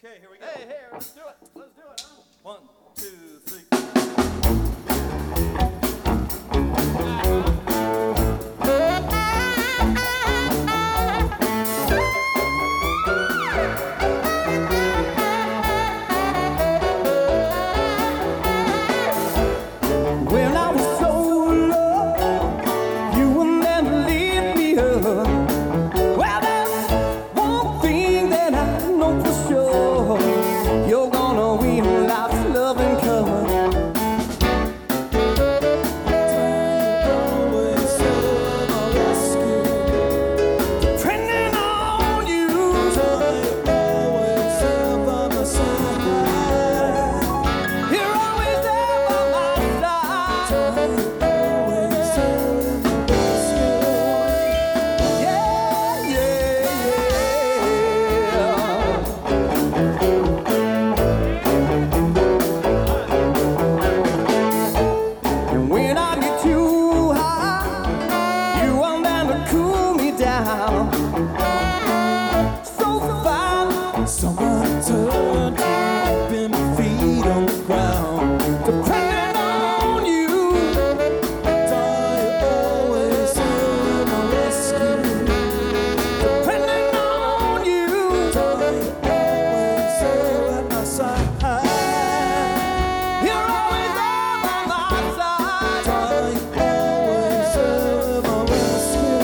Okay, here we go. Hey, let's do it. Let's do it, huh? 1, 2, 3. When I was so low, you would never leave me up. Well, there's one thing that I know for sure. You're gonna win life's loving cup. Depending on you, you're always there by my side. Yeah, And when I get too high, you are there to cool me down. So fine, Someone turn, keeping my feet on the ground. depending on you. You always to my rescue. Depending on you. You always at my side. You're always there by my side. You always at my rescue.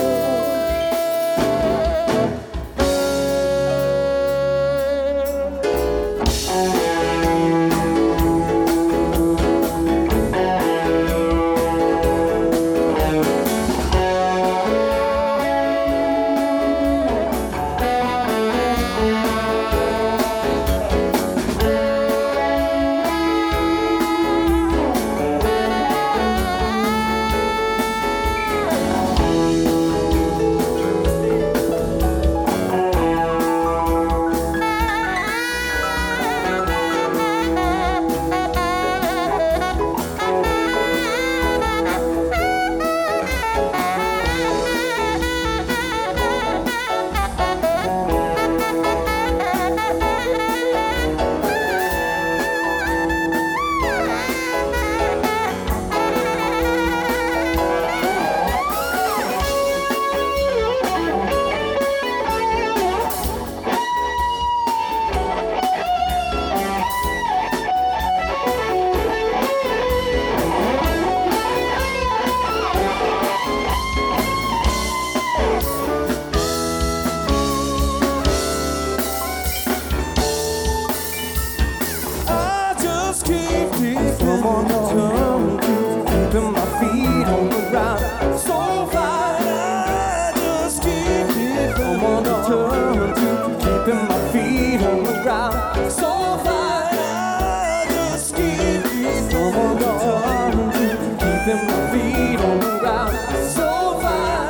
I just keep Someone to turn to, keeping my feet on the ground. So fine, I just keep someone to turn to, keeping my feet on the ground. So fine, I just keep someone to turn to, keeping my feet on the ground. So fine.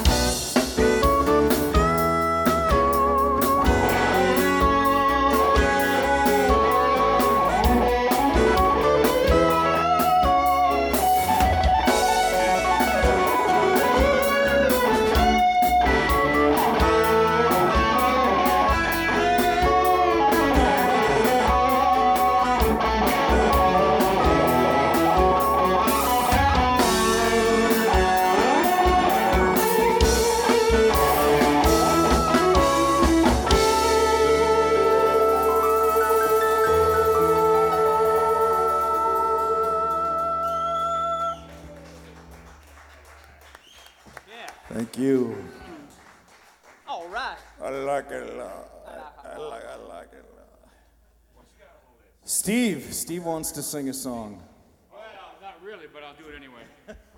Yeah. Thank you. All right. I like it a lot. I like it a lot. Steve wants to sing a song. Well, not really, but I'll do it anyway.